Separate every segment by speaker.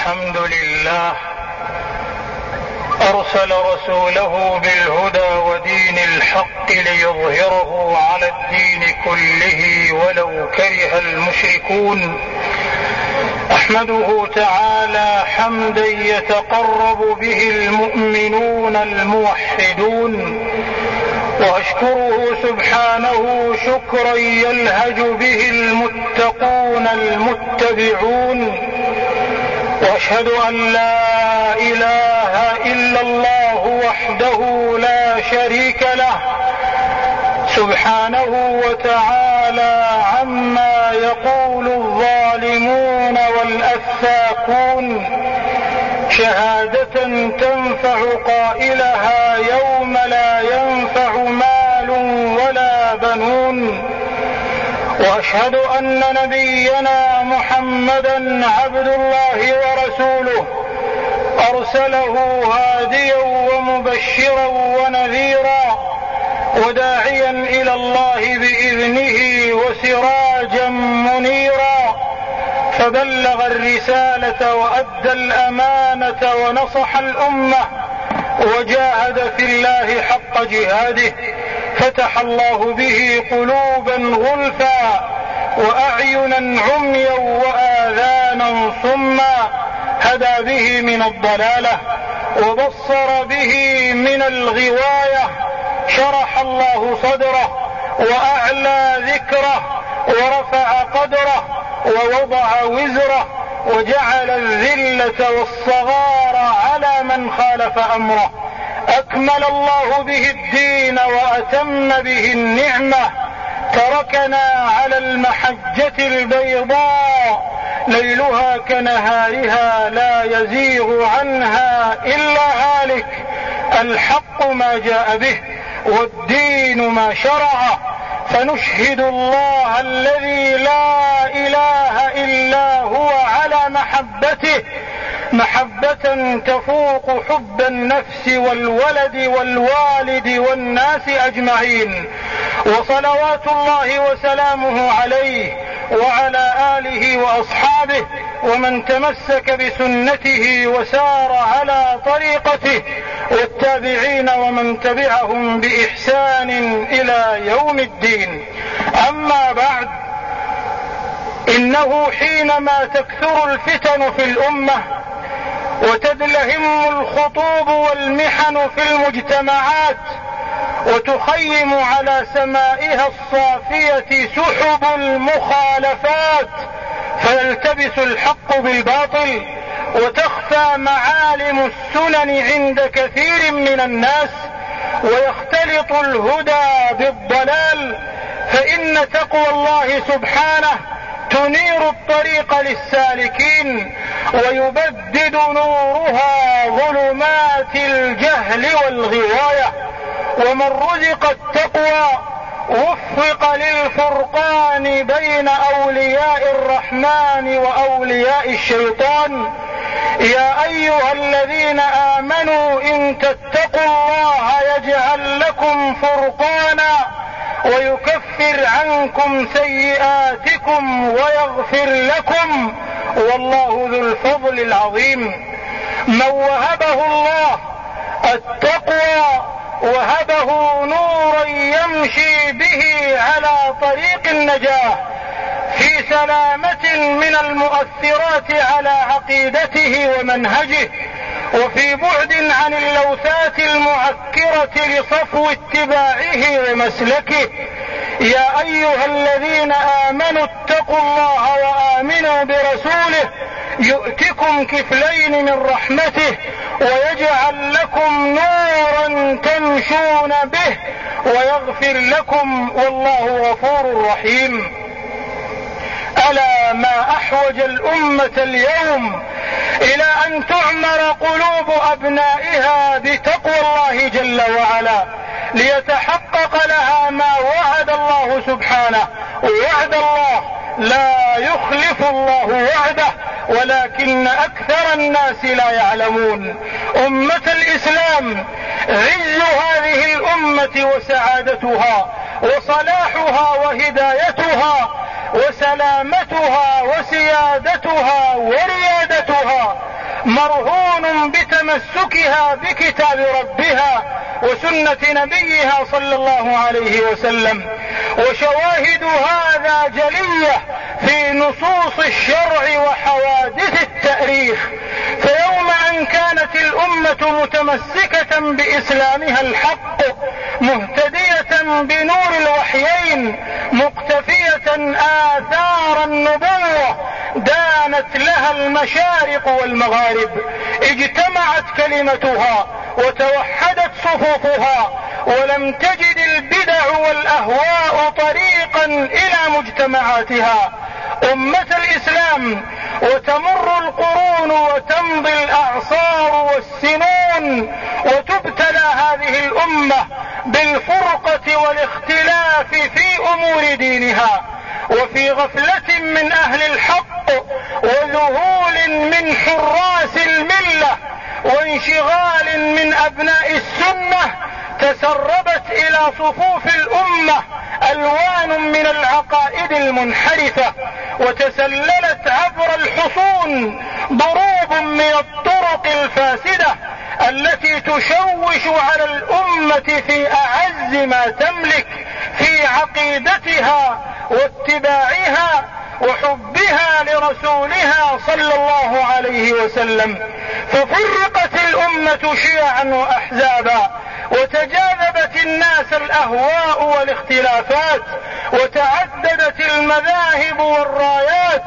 Speaker 1: الحمد لله أرسل رسوله بالهدى ودين الحق ليظهره على الدين كله ولو كره المشركون. أحمده تعالى حمدا يتقرب به المؤمنون الموحدون، وأشكره سبحانه شكرا يلهج به المتقون المتبعون، وأشهد أن لا إله إلا الله وحده لا شريك له سبحانه وتعالى عما يقول الظالمون والأفاكون، شهادة تنفع قائلها يوم لا ينفع مال ولا بنون. وأشهد أن نبينا محمدا عبد الله ورسوله، أرسله هاديا ومبشرا ونذيرا وداعيا إلى الله بإذنه وسراجا منيرا، فبلغ الرسالة وأدى الأمانة ونصح الأمة وجاهد في الله حق جهاده، فتح الله به قلوبا غلفا وأعينا عميا وآذانا صما، هدى به من الضلالة وبصر به من الغواية، شرح الله صدره وأعلى ذكره ورفع قدره ووضع وزره، وجعل الذلة والصغار على من خالف أمره. أكمل الله به الدين وأتم به النعمة، تركنا على المحجة البيضاء ليلها كنهارها لا يزيغ عنها إلا هالك. الحق ما جاء به والدين ما شرع، فنشهد الله الذي لا إله إلا هو على محبته محبة تفوق حب النفس والولد والوالد والناس أجمعين، وصلوات الله وسلامه عليه وعلى آله وأصحابه ومن تمسك بسنته وسار على طريقته، والتابعين ومن تبعهم بإحسان إلى يوم الدين. أما بعد، إنه حينما تكثر الفتن في الأمة وتدلهم الخطوب والمحن في المجتمعات وتخيم على سمائها الصافية سحب المخالفات، فيلتبس الحق بالباطل وتخفى معالم السنن عند كثير من الناس، ويختلط الهدى بالضلال، فإن تقوى الله سبحانه تنير الطريق للسالكين ويبدد نورها ظلمات الجهل والغواية. ومن رزق التقوى وفق للفرقان بين أولياء الرحمن وأولياء الشيطان. يا أيها الذين آمنوا إن تتقوا الله يجعل لكم فرقانا ويكفر عنكم سيئاتكم ويغفر لكم، والله ذو الفضل العظيم. من وهبه الله التقوى وهبه نورا يمشي به على طريق النجاة، في سلامة من المؤثرات على عقيدته ومنهجه، وفي بعد عن اللوثات المعكرة لصفو اتباعه ومسلكه. يا أيها الذين آمنوا اتقوا الله وآمنوا برسوله يؤتكم كفلين من رحمته ويجعل لكم نورا تمشون به ويغفر لكم، والله غفور رحيم. ألا ما أحوج الأمة اليوم إلى أن تعمر قلوب أبنائها بتقوى الله جل وعلا، ليتحقق لها ما وعد الله سبحانه. وعد الله لا يخلف الله وعده، ولكن أكثر الناس لا يعلمون. أمة الإسلام، عز هذه الأمة وسعادتها وصلاحها وهدايتها وسلامتها وسيادتها وريادتها مرهون بتمسكها بكتاب ربها وسنة نبيها صلى الله عليه وسلم. وشواهد هذا جلية في نصوص الشرع وحوادث التاريخ. فيوم أن كانت الأمة متمسكة بإسلامها الحق مهتدية بنور الوحيين مقتفية آثار النبوة دانت لها المشارق والمغارب، اجتمعت كلمتها وتوحدت صفوفها، ولم تجد البدع والأهواء طريقا إلى مجتمعاتها. أمة الإسلام، وتمر القرون وتمضي الأعصار والسنون وتبتلى هذه الأمة بالفرقة والاختلاف في أمور دينها، وفي غفلة من أهل الحق وذهول من حراس الملة وانشغال من أبناء السنة تسربت إلى صفوف الأمة ألوان من العقائد المنحرفة، وتسللت عبر الحصون ضروب من الطرق الفاسدة التي تشوش على الأمة في أعز ما تملك في عقيدتها واتباعها وحبها لرسولها صلى الله عليه وسلم. ففرقت الأمة شيعا وأحزابا، وتجاذبت الناس الأهواء والاختلافات، وتعددت المذاهب والرايات،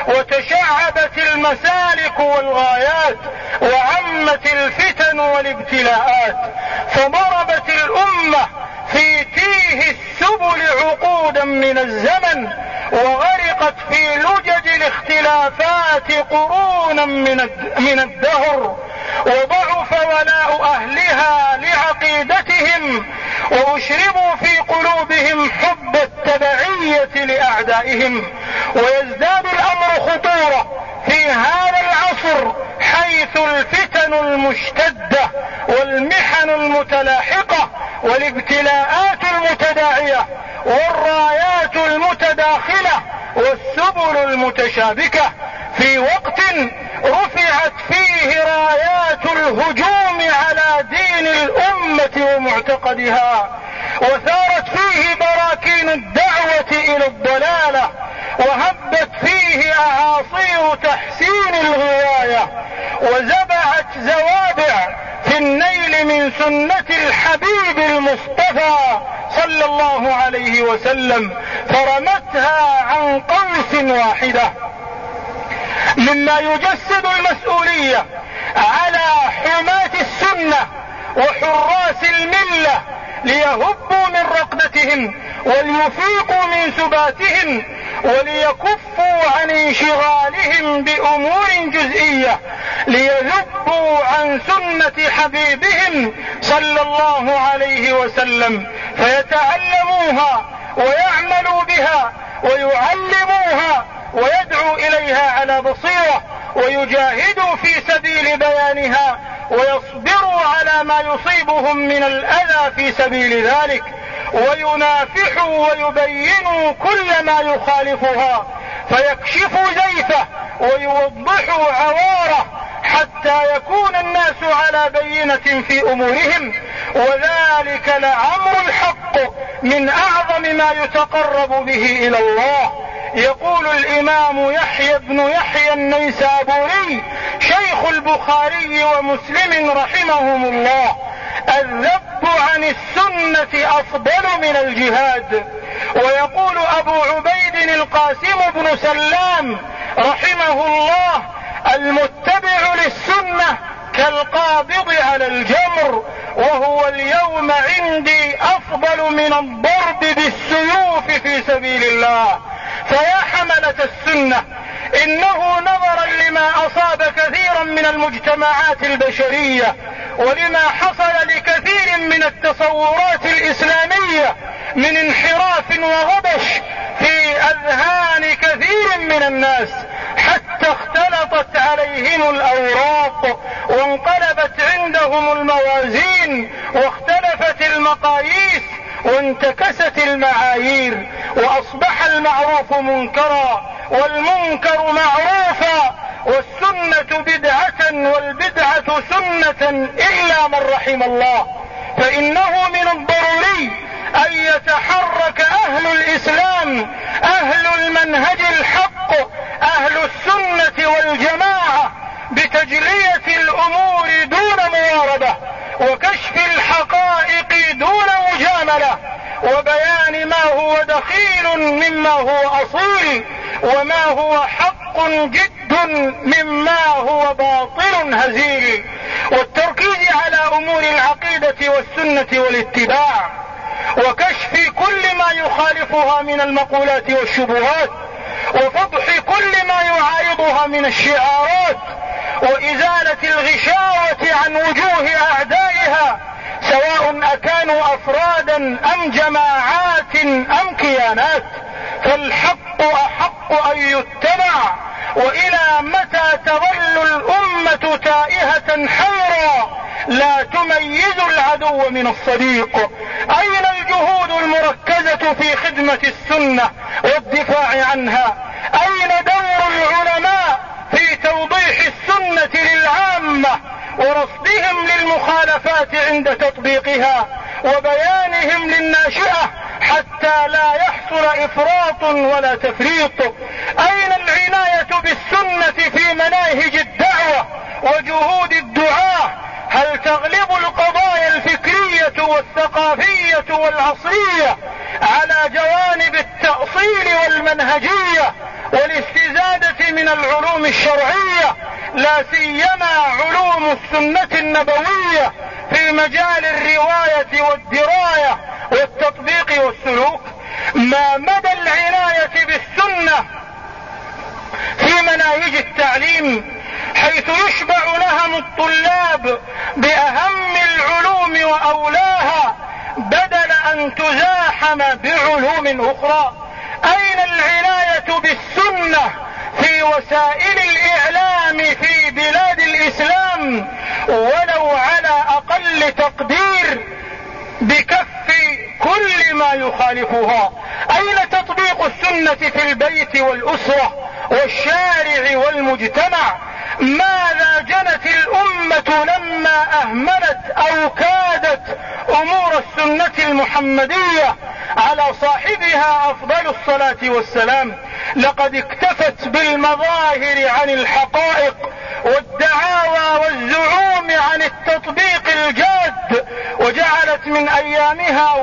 Speaker 1: وتشعبت المسالك والغايات، وعمت الفتن والابتلاءات، فضربت الأمة في تيه السبل عقودا من الزمن، وغرقت في لجج الاختلافات قرونا من الدهر، وضعف ولاء أهلها لعقيدتهم، وأشربوا في قلوبهم حب التبعية لأعدائهم. ويزداد الأمر خطورة في هذا العصر حيث الفتن المشتدة والمحن المتلاحقة والابتلاءات المتداعية والرايات المتداخلة والسبل المتشابكة، في وقت رفعت فيه رايات الهجوم على دين الأمة ومعتقدها، وثارت فيه براكين الدعوة إلى الضلالة، وهبت فيه أعاصير تحسين الغواية، وزبعت زوابع في النيل من سنة الحبيب المصطفى صلى الله عليه وسلم، فرمتها عن قوس واحدة. مما يجسد المسؤولية على حماة السنة وحراس الملة ليهبوا من رقدتهم وليفيقوا من سباتهم وليكفوا عن انشغالهم بأمور جزئية، ليذبوا عن سنة حبيبهم صلى الله عليه وسلم، فيتعلموها ويعملوا بها ويعلموها ويدعو إليها على بصيرة، ويجاهدوا في سبيل بيانها، ويصبروا على ما يصيبهم من الأذى في سبيل ذلك، وينافحوا ويبينوا كل ما يخالفها، فيكشفوا زيفه ويوضحوا عواره حتى يكون الناس على بينة في أمورهم. وذلك لعمر الحق من أعظم ما يتقرب به إلى الله. يقول الإمام يحيى بن يحيى النيسابوري شيخ البخاري ومسلم رحمهم الله: الذب عن السنة أفضل من الجهاد. ويقول أبو عبيد القاسم بن سلام رحمه الله: المتبع للسنة كالقابض على الجمر، وهو اليوم عندي أفضل من الضرب بالسيوف في سبيل الله. فيا حملة السنة، إنه نظرا لما أصاب كثيرا من المجتمعات البشرية ولما حصل لكثير من التصورات الإسلامية من انحراف وغبش في أذهان كثير من الناس، حتى اختلطت عليهم الأوراق وانقلبت عندهم الموازين واختلفت المقاييس وانتكست المعايير، وأصبح المعروف منكرا والمنكر معروفا والسنة بدعة والبدعة سنة إلا من رحم الله، فإنه من الضروري أن يتحرك أهل الإسلام، أهل المنهج الحق، أهل السنة والجماعة بتجلية الأمور دون مواربة، وكشف الحقائق دون مجاملة، وبيان ما هو دخيل مما هو أصيل، وما هو حق جد مما هو باطل هزيل، والتركيز على أمور العقيدة والسنة والاتباع، وكشف كل ما يخالفها من المقولات والشبهات، وفضح كل ما يعارضها من الشعارات، وإزالة الغشاوة عن وجوه أعدائها، سواء أكانوا أفرادا أم جماعات أم كيانات، فالحق أحق أن يتبع. وإلى متى تظل الأمة تائهة حيرا لا تميز العدو من الصديق؟ أين الجهود المركزة في خدمة السنة والدفاع عنها؟ أين دور العلماء في توضيح السنة للعامة ورصدهم للمخالفات عند تطبيقها وبيانهم للناشئة حتى لا يحصل إفراط ولا تفريط؟ أين العناية بالسنة في مناهج الدعوة وجهود الدعاة؟ هل تغلب القضايا الفكرية والثقافية والعصرية على جوانب التأصيل والمنهجية والاستزادة من العلوم الشرعية، لا سيما علوم السنة النبوية في مجال الرواية والدراية والتطبيق والسلوك؟ ما مدى العناية بالسنة في مناهج التعليم حيث يشبع نهم الطلاب بأهم العلوم وأولاها بدل أن تزاحم بعلوم أخرى؟ أين العناية بالسنة في وسائل الإعلام في بلاد الإسلام ولو على أقل تقدير بكف كل ما يخالفها؟ أين تطبيق السنة في البيت والأسرة والشارع والمجتمع؟ ماذا جنت الأمة لما أهملت أو كادت أمور السنة المحمدية على صاحبها أفضل الصلاة والسلام؟ لقد اكتفت بالمظاهر عن الحقائق والدعاوى والزعوم عن التطبيق الجاد، وجعلت من أيامها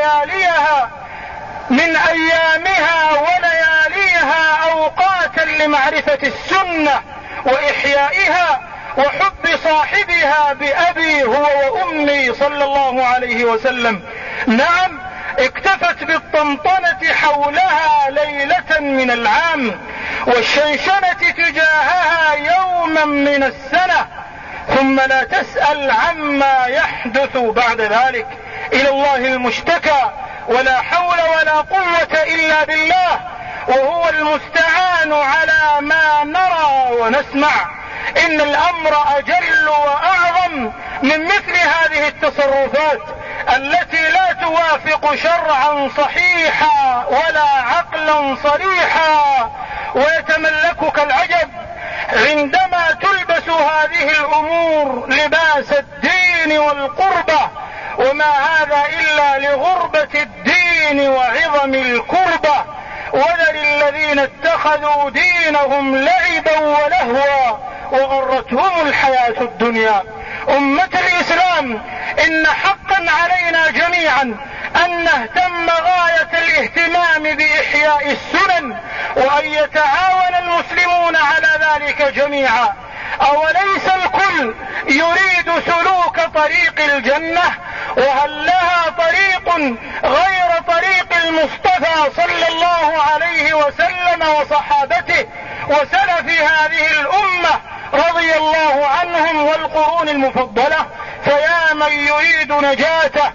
Speaker 1: ولياليها أوقاتا لمعرفة السنة وإحيائها وحب صاحبها بأبي هو وأمي صلى الله عليه وسلم. نعم، اكتفت بالطنطنة حولها ليلة من العام والشنشنة تجاهها يوما من السنة، ثم لا تسأل عما يحدث بعد ذلك. إلى الله المشتكى، ولا حول ولا قوة إلا بالله، وهو المستعان على ما نرى ونسمع. إن الأمر أجل وأعظم من مثل هذه التصرفات التي لا توافق شرعا صحيحا ولا عقلا صريحا، ويتملكك العجب عندما تلبس هذه الأمور لباس الدين والقربة، وما هذا إلا لغربة الدين وعظم الكربة. وذل الذين اتخذوا دينهم لعبا ولهوا وغرتهم الحياة الدنيا. أمة الإسلام، إن حقا علينا جميعا أن نهتم غاية الاهتمام بإحياء السنن، وأن يتعاون المسلمون على ذلك جميعا. أوليس الكل يريد سلوك طريق الجنة؟ وهل لها طريق غير طريق المصطفى صلى الله عليه وسلم وصحابته وسلف هذه الأمة رضي الله عنهم والقرون المفضلة؟ فيا من يريد نجاته،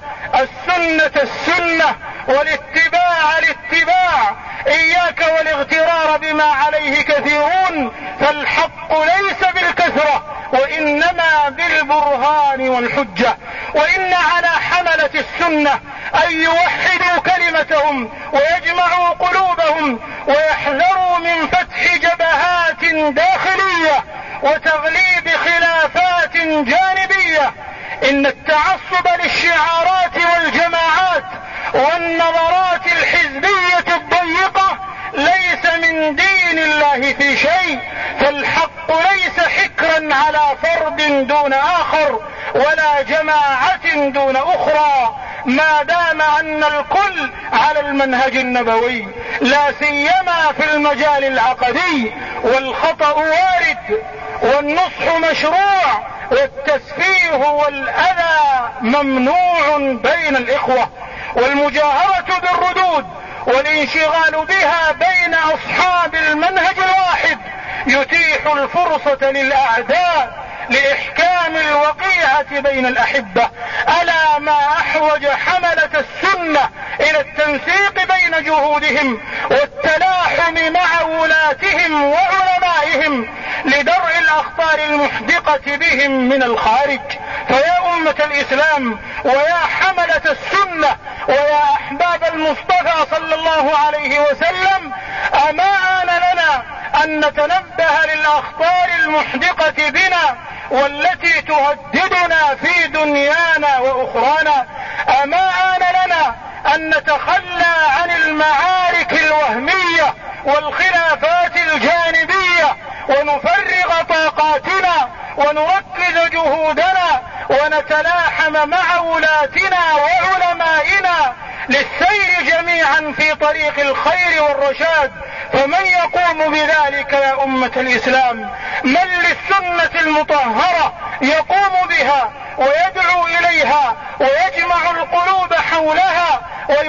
Speaker 1: السنة والاتباع الاتباع، إياك والاغترار بما عليه كثيرون، فالحق ليس بالكثرة وإنما بالبرهان والحجة. وإن على حملة السنة أن يوحدوا كلمتهم ويجمعوا قلوبهم ويحذروا من فتح جبهات داخلية وتغليب خلاف جانبية. إن التعصب للشعارات والجماعات والنظرات الحزبية الضيقة ليس من دين الله في شيء، فالحق ليس حكرا على فرد دون آخر ولا جماعة دون أخرى، ما دام أن الكل على المنهج النبوي، لا سيما في المجال العقدي. والخطأ وارد والنصح مشروع والتسفيه والأذى ممنوع بين الإخوة، والمجاهرة بالردود والانشغال بها بين أصحاب المنهج الواحد يتيح الفرصة للأعداء لإحكام الوقيعة بين الأحبة. ألا ما أحوج حملة السنة إلى التنسيق بين جهودهم والتلاحم مع ولاتهم وعلمائهم لدرء الأخطار المحدقة بهم من الخارج. فيا أمة الإسلام ويا حملة السنة ويا أحباب المصطفى صلى الله عليه وسلم، أما آن لنا أن نتنبه للأخطار المحدقة بنا والتي تهددنا في دنيانا وأخرانا. أما آن لنا أن نتخلى عن المعارك الوهمية والخلافات الجانبية ونفرغ طاقاتنا ونركز جهودنا ونتلاحم مع ولاتنا وعلمائنا للسير جميعا في طريق الخير والرشاد. فمن يقوم بذلك يا أمة الإسلام؟ من للسنة المطهرة يقوم بها ويدعو إليها ويجمع القلوب حولها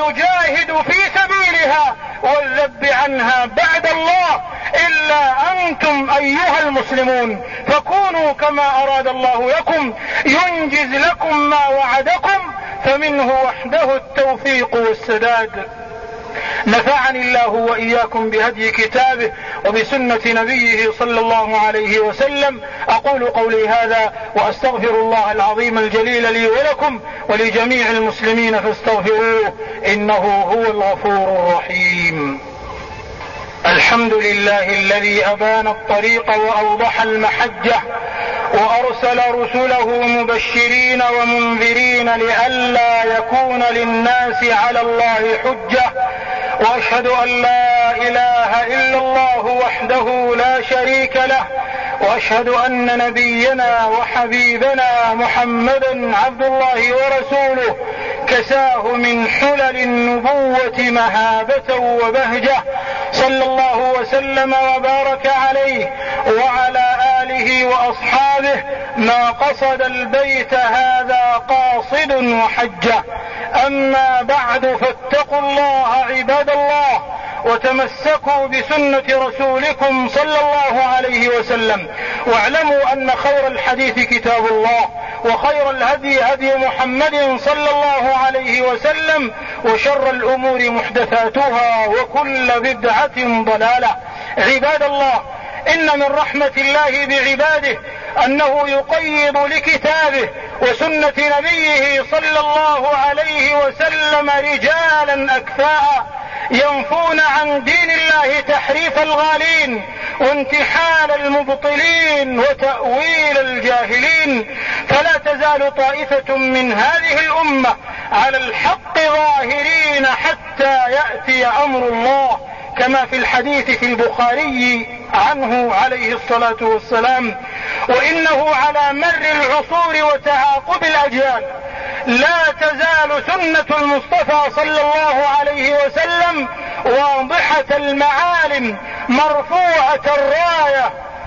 Speaker 1: ويجاهد في سبيلها والذب عنها بعد الله إلا أنتم أيها المسلمون. فكونوا كما أراد الله لكم ينجز لكم ما وعدكم، فمنه وحده التوفيق والسداد. نفعني الله وإياكم بهدي كتابه وبسنة نبيه صلى الله عليه وسلم. أقول قولي هذا وأستغفر الله العظيم الجليل لي ولكم ولجميع المسلمين فاستغفروه إنه هو الغفور الرحيم. الحمد لله الذي أبان الطريق وأوضح المحجة وأرسل رسله مبشرين ومنذرين لئلا يكون للناس على الله حجة. وأشهد أن لا إله إلا الله وحده لا شريك له، وأشهد أن نبينا وحبيبنا محمدا عبد الله ورسوله كساه من حلل النبوة مهابة وبهجة، صلى الله وسلم وبارك عليه وعلى آله وأصحابه. ما قصد البيت هذا قاصد وحجة. أما بعد، فاتقوا الله عباد الله وتمسكوا بسنة رسولكم صلى الله عليه وسلم، واعلموا أن خير الحديث كتاب الله، وخير الهدي هدي محمد صلى الله عليه وسلم، وشر الأمور محدثاتها وكل بدعة ضلالة. عباد الله، إن من رحمة الله بعباده أنه يقيض لكتابه وسنة نبيه صلى الله عليه وسلم رجالا أكفاء ينفون عن دين الله تحريف الغالين وانتحال المبطلين وتأويل الجاهلين. فلا تزال طائفة من هذه الأمة على الحق ظاهرين حتى يأتي أمر الله، كما في الحديث في البخاري عنه عليه الصلاة والسلام: وإنه على مر العصور وتعاقب الأجيال لا تزال سنة المصطفى صلى الله عليه وسلم واضحة المعالم مرفوعة الراية،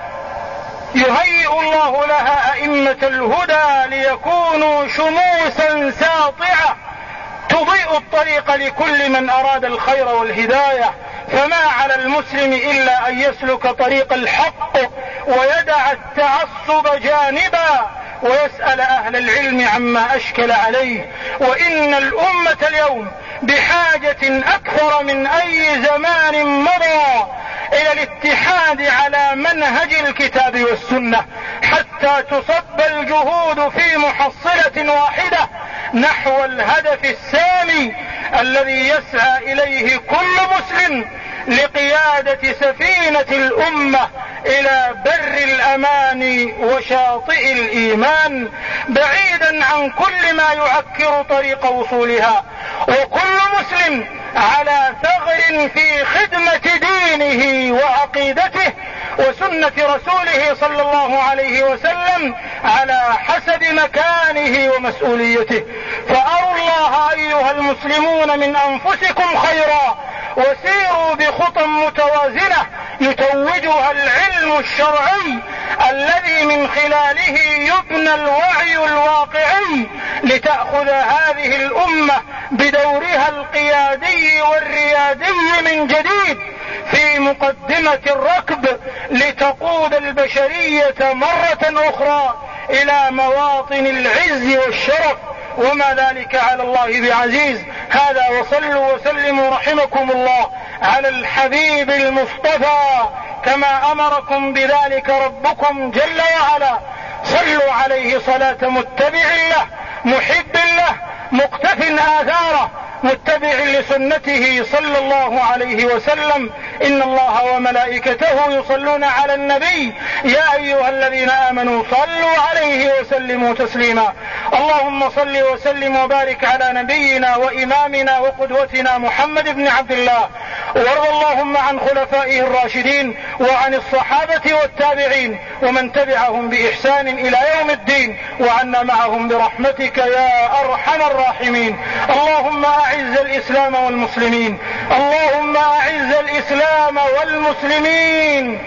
Speaker 1: يهيئ الله لها أئمة الهدى ليكونوا شموسا ساطعة تضيء الطريق لكل من أراد الخير والهداية. فما على المسلم إلا أن يسلك طريق الحق ويدع التعصب جانبا ويسأل أهل العلم عما أشكل عليه. وإن الأمة اليوم بحاجة أكثر من أي زمان مضى إلى الاتحاد على منهج الكتاب والسنة، حتى تصب الجهود في محصلة واحدة نحو الهدف السامي الذي يسعى إليه كل مسلم لقيادة سفينة الأمة إلى بر الأمان وشاطئ الإيمان، بعيدا عن كل ما يعكر طريق وصولها. وكل مسلم على ثغر في خدمة دينه وعقيدته وسنة رسوله صلى الله عليه وسلم على حسب مكانه ومسؤوليته. فأروا الله أيها المسلمون من أنفسكم خيرا، وسيروا بخطى متوازنة يتوجها العلم الشرعي الذي من خلاله يبنى الوعي الواقعي، لتأخذ هذه الأمة بدورها القيادي والريادي من جديد في مقدمة الركب، لتقود البشرية مرة أخرى إلى مواطن العز والشرف، وما ذلك على الله بعزيز. هذا، وصلوا وسلموا رحمكم الله على الحبيب المصطفى كما أمركم بذلك ربكم جل وعلا. صلوا عليه صلاة متبع له محب له مقتف آثاره متبع لسنته صلى الله عليه وسلم. إن الله وملائكته يصلون على النبي يا أيها الذين آمنوا صلوا عليه وسلموا تسليما. اللهم صل وسلم وبارك على نبينا وإمامنا وقدوتنا محمد بن عبد الله، وارض اللهم عن خلفائه الراشدين وعن الصحابة والتابعين ومن تبعهم بإحسان إلى يوم الدين، وعنا معهم برحمتك يا أرحم الراحمين. اللهم أعز الإسلام والمسلمين، اللهم أعز الإسلام والمسلمين،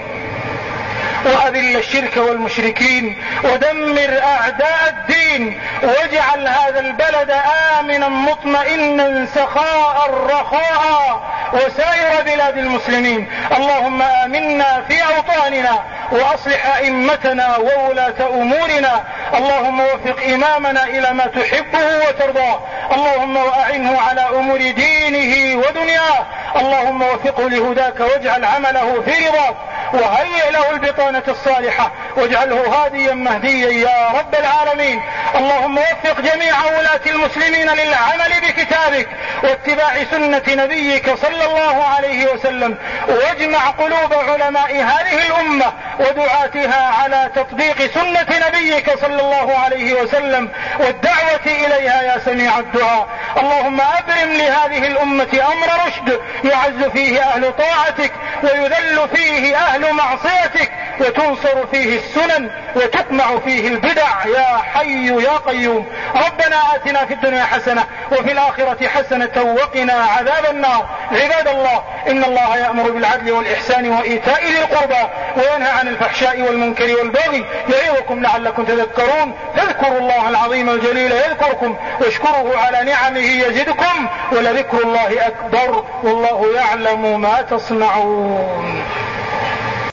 Speaker 1: وأذل الشرك والمشركين، ودمر أعداء الدين، واجعل هذا البلد آمنا مطمئنا سخاء رخاء وسائر بلاد المسلمين. اللهم آمنا في أوطاننا، وأصلح أئمتنا وولاة أمورنا. اللهم وفق إمامنا إلى ما تحبه وترضاه. اللهم وأعنه على أمور دينه ودنياه. اللهم وفقه لهداك، واجعل عمله في رضاك، وهيئ له البطانة الصالحة، واجعله هاديا مهديا يا رب العالمين. اللهم وفق جميع ولاة المسلمين للعمل بكتابك واتباع سنة نبيك صلى الله عليه وسلم، واجمع قلوب علماء هذه الأمة ودعاتها على تطبيق سنة نبيك صلى الله عليه وسلم والدعوة إليها يا سميع الدعاء. اللهم أبرم لهذه الأمة أمر رشد يعز فيه أهل طاعتك ويذل فيه أهل معصيتك، وتنصر فيه السنن وتقمع فيه البدع يا حي يا قيوم. ربنا آتنا في الدنيا حسنة وفي الآخرة حسنة وقنا عذاب النار. عباد الله، إن الله يأمر بالعدل والإحسان وإيتاء ذي القربى وينهى عن الفحشاء والمنكر والبغي يعظكم لعلكم تذكرون. فاذكروا الله العظيم الجليل يذكركم، واشكروه على نعمه يزدكم، ولذكر الله أكبر، والله يعلم ما تصنعون.